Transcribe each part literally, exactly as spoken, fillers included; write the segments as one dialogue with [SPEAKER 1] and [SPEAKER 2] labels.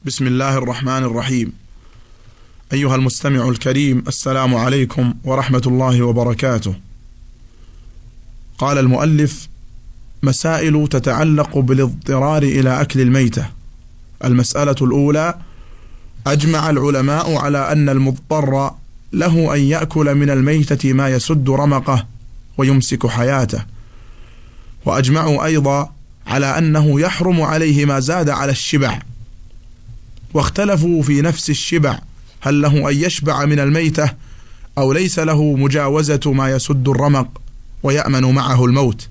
[SPEAKER 1] بسم الله الرحمن الرحيم. أيها المستمع الكريم، السلام عليكم ورحمة الله وبركاته. قال المؤلف: مسائل تتعلق بالاضطرار إلى أكل الميتة. المسألة الأولى: أجمع العلماء على أن المضطر له أن يأكل من الميتة ما يسد رمقه ويمسك حياته، وأجمعوا أيضا على أنه يحرم عليه ما زاد على الشبع، واختلفوا في نفس الشبع، هل له أن يشبع من الميتة أو ليس له مجاوزة ما يسد الرمق ويأمن معه الموت.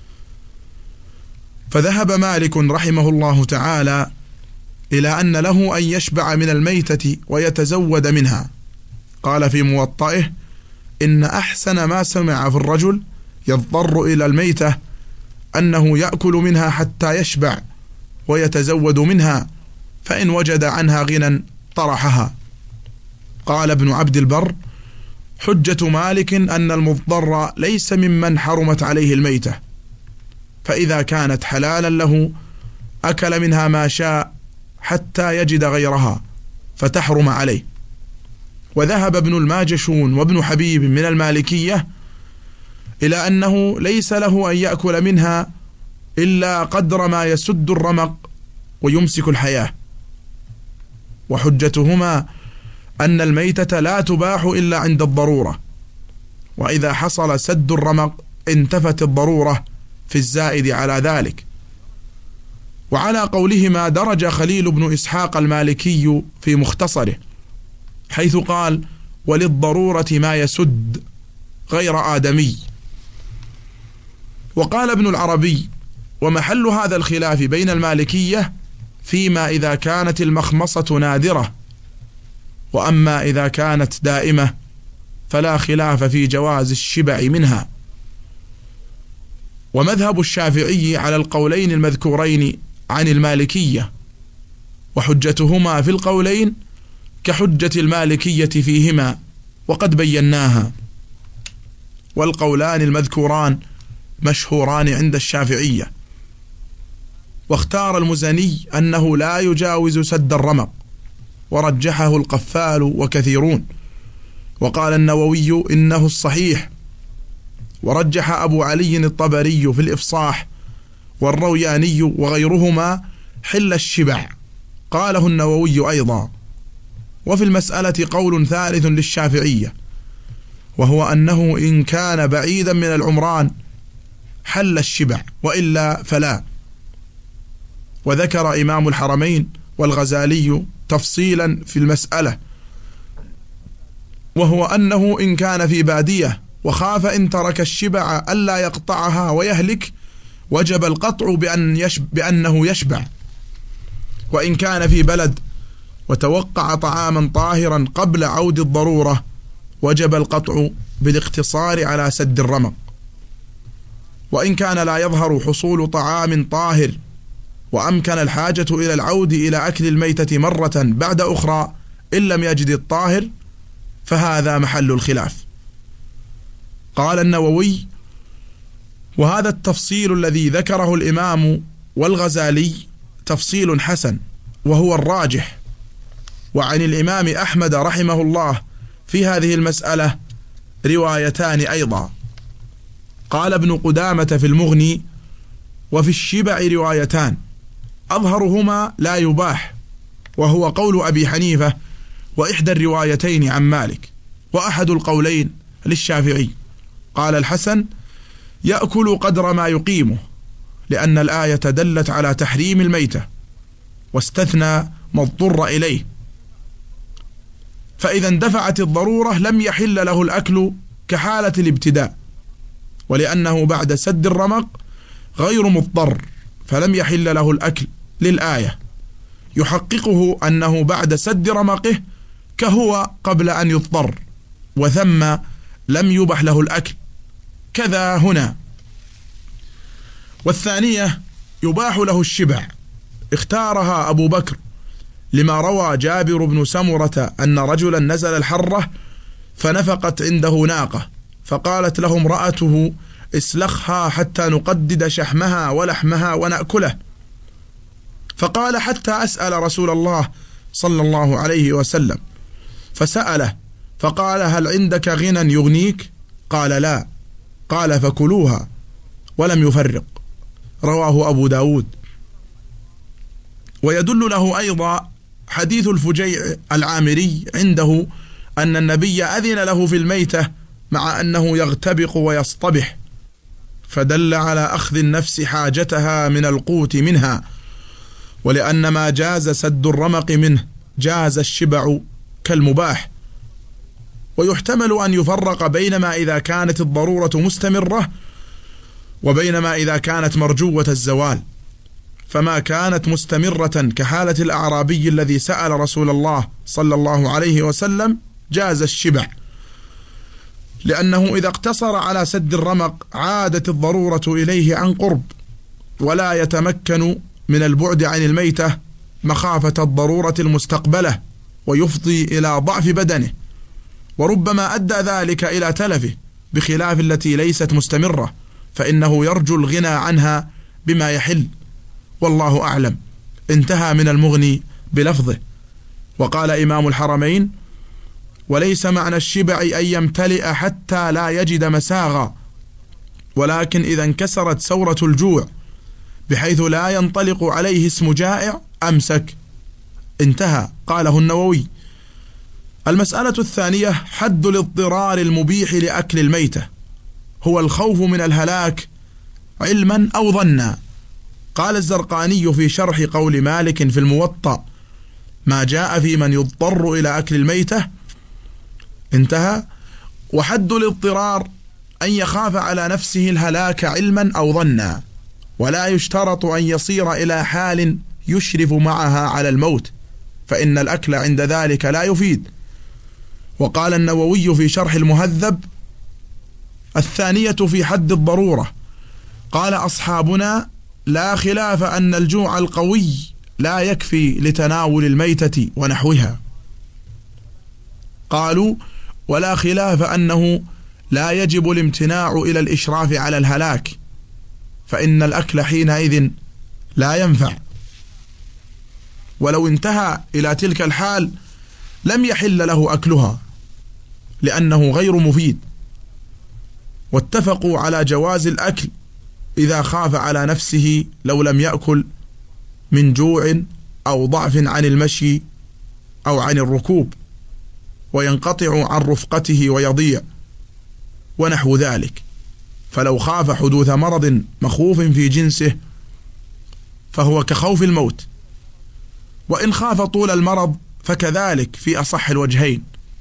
[SPEAKER 1] فذهب مالك رحمه الله تعالى إلى أن له أن يشبع من الميتة ويتزود منها. قال في موطئه: إن أحسن ما سمع في الرجل يضطر إلى الميتة أنه يأكل منها حتى يشبع ويتزود منها، فإن وجد عنها غنى طرحها. قال ابن عبد البر: حجة مالك أن المضطر ليس ممن حرمت عليه الميتة، فإذا كانت حلالا له أكل منها ما شاء حتى يجد غيرها فتحرم عليه. وذهب ابن الماجشون وابن حبيب من المالكية إلى أنه ليس له أن يأكل منها إلا قدر ما يسد الرمق ويمسك الحياة. وحجتهما أن الميتة لا تباح إلا عند الضرورة، وإذا حصل سد الرمق انتفت الضرورة في الزائد على ذلك. وعلى قولهما درج خليل بن إسحاق المالكي في مختصره، حيث قال: وللضرورة ما يسد غير آدمي. وقال ابن العربي: ومحل هذا الخلاف بين المالكية فيما إذا كانت المخمصة نادرة، وأما إذا كانت دائمة فلا خلاف في جواز الشبع منها. ومذهب الشافعي على القولين المذكورين عن المالكية، وحجتهما في القولين كحجة المالكية فيهما، وقد بيناها. والقولان المذكوران مشهوران عند الشافعية. واختار المزني أنه لا يجاوز سد الرمق، ورجحه القفال وكثيرون. وقال النووي إنه الصحيح، ورجح أبو علي الطبري في الإفصاح والروياني وغيرهما حل الشبع، قاله النووي أيضا. وفي المسألة قول ثالث للشافعية، وهو أنه إن كان بعيدا من العمران حل الشبع، وإلا فلا. وذكر إمام الحرمين والغزالي تفصيلا في المسألة، وهو أنه إن كان في بادية وخاف إن ترك الشبع ألا يقطعها ويهلك وجب القطع بأن يشب بأنه يشبع. وإن كان في بلد وتوقع طعاما طاهرا قبل عود الضرورة وجب القطع بالاقتصار على سد الرمق. وإن كان لا يظهر حصول طعام طاهر وأمكن الحاجة إلى العود إلى أكل الميتة مرة بعد أخرى إن لم يجد الطاهر، فهذا محل الخلاف. قال النووي: وهذا التفصيل الذي ذكره الإمام والغزالي تفصيل حسن، وهو الراجح. وعن الإمام أحمد رحمه الله في هذه المسألة روايتان أيضا. قال ابن قدامة في المغني: وفي الشبع روايتان، أظهرهما لا يباح، وهو قول أبي حنيفة، وإحدى الروايتين عن مالك، وأحد القولين للشافعي. قال الحسن: يأكل قدر ما يقيمه، لأن الآية دلت على تحريم الميتة، واستثنى ما اضطر إليه، فإذا اندفعت الضرورة لم يحل له الأكل كحالة الابتداء، ولأنه بعد سد الرمق غير مضطر فلم يحل له الأكل للآية، يحققه أنه بعد سد رمقه كهو قبل أن يضطر، وثم لم يبح له الأكل. كذا هنا. والثانية يباح له الشبع، اختارها أبو بكر لما روى جابر بن سمرة أن رجلا نزل الحرة فنفقت عنده ناقة، فقالت له امرأته: اسلخها حتى نقدد شحمها ولحمها ونأكله. فقال: حتى أسأل رسول الله صلى الله عليه وسلم. فسأله فقال: هل عندك غنى يغنيك؟ قال: لا. قال: فكلوها. ولم يفرق. رواه أبو داود. ويدل له أيضا حديث الفجيع العامري عنده أن النبي أذن له في الميتة مع أنه يغتبق ويصطبح، فدل على أخذ النفس حاجتها من القوت منها، ولأن ما جاز سد الرمق منه جاز الشبع كالمباح. ويحتمل أن يفرق بينما إذا كانت الضرورة مستمرة وبينما إذا كانت مرجوة الزوال. فما كانت مستمرة كحالة الأعرابي الذي سأل رسول الله صلى الله عليه وسلم جاز الشبع، لأنه إذا اقتصر على سد الرمق عادت الضرورة إليه عن قرب، ولا يتمكن من البعد عن الميتة مخافة الضرورة المستقبلة، ويفضي إلى ضعف بدنه، وربما أدى ذلك إلى تلفه، بخلاف التي ليست مستمرة فإنه يرجو الغنى عنها بما يحل. والله أعلم. انتهى من المغني بلفظه. وقال إمام الحرمين: وليس معنى الشبع أن يمتلئ حتى لا يجد مساغا، ولكن إذا انكسرت سورة الجوع بحيث لا ينطلق عليه اسم جائع أمسك. انتهى. قاله النووي. المسألة الثانية: حد الاضطرار المبيح لأكل الميتة، هو الخوف من الهلاك علما أو ظنا. قال الزرقاني في شرح قول مالك في الموطأ: ما جاء في من يضطر إلى أكل الميتة. انتهى. وحد الاضطرار أن يخاف على نفسه الهلاك علما أو ظنا، ولا يشترط أن يصير إلى حال يشرف معها على الموت، فإن الأكل عند ذلك لا يفيد. وقال النووي في شرح المهذب: الثانية في حد الضرورة. قال أصحابنا: لا خلاف أن الجوع القوي لا يكفي لتناول الميتة ونحوها. قالوا: ولا خلاف أنه لا يجب الامتناع إلى الإشراف على الهلاك، فإن الأكل حينئذ لا ينفع، ولو انتهى إلى تلك الحال لم يحل له أكلها لأنه غير مفيد. واتفقوا على جواز الأكل إذا خاف على نفسه لو لم يأكل من جوع أو ضعف عن المشي أو عن الركوب، وينقطع عن رفقته ويضيع ونحو ذلك. فلو خاف حدوث مرض مخوف في جنسه فهو كخوف الموت، وإن خاف طول المرض فكذلك في أصح الوجهين.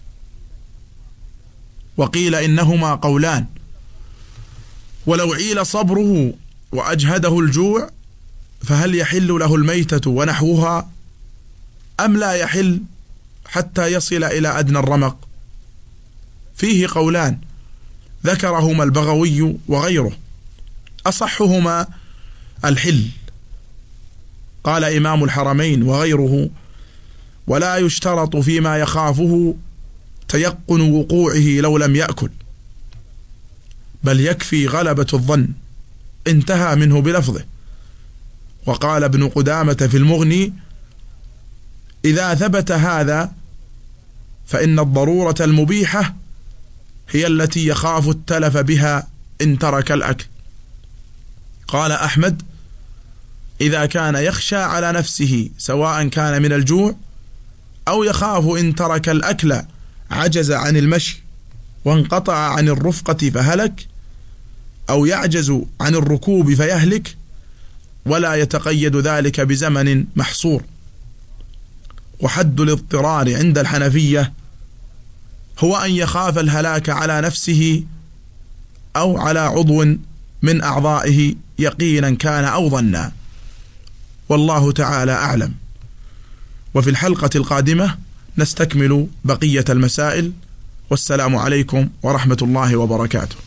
[SPEAKER 1] وقيل إنهما قولان: ولو عيل صبره وأجهده الجوع فهل يحل له الميتة ونحوها أم لا يحل حتى يصل إلى أدنى الرمق؟ فيه قولان ذكرهما البغوي وغيره، أصحهما الحل. قال إمام الحرمين وغيره: ولا يشترط فيما يخافه تيقن وقوعه لو لم يأكل، بل يكفي غلبة الظن. انتهى منه بلفظه. وقال ابن قدامة في المغني: إذا ثبت هذا فإن الضرورة المبيحة هي التي يخاف التلف بها إن ترك الأكل. قال أحمد: إذا كان يخشى على نفسه سواء كان من الجوع أو يخاف إن ترك الأكل عجز عن المشي وانقطع عن الرفقة فهلك، أو يعجز عن الركوب فيهلك، ولا يتقيد ذلك بزمن محصور. وحد الاضطرار عند الحنفية هو أن يخاف الهلاك على نفسه أو على عضو من أعضائه يقينا كان أو ظنا، والله تعالى أعلم. وفي الحلقة القادمة نستكمل بقية المسائل، والسلام عليكم ورحمة الله وبركاته.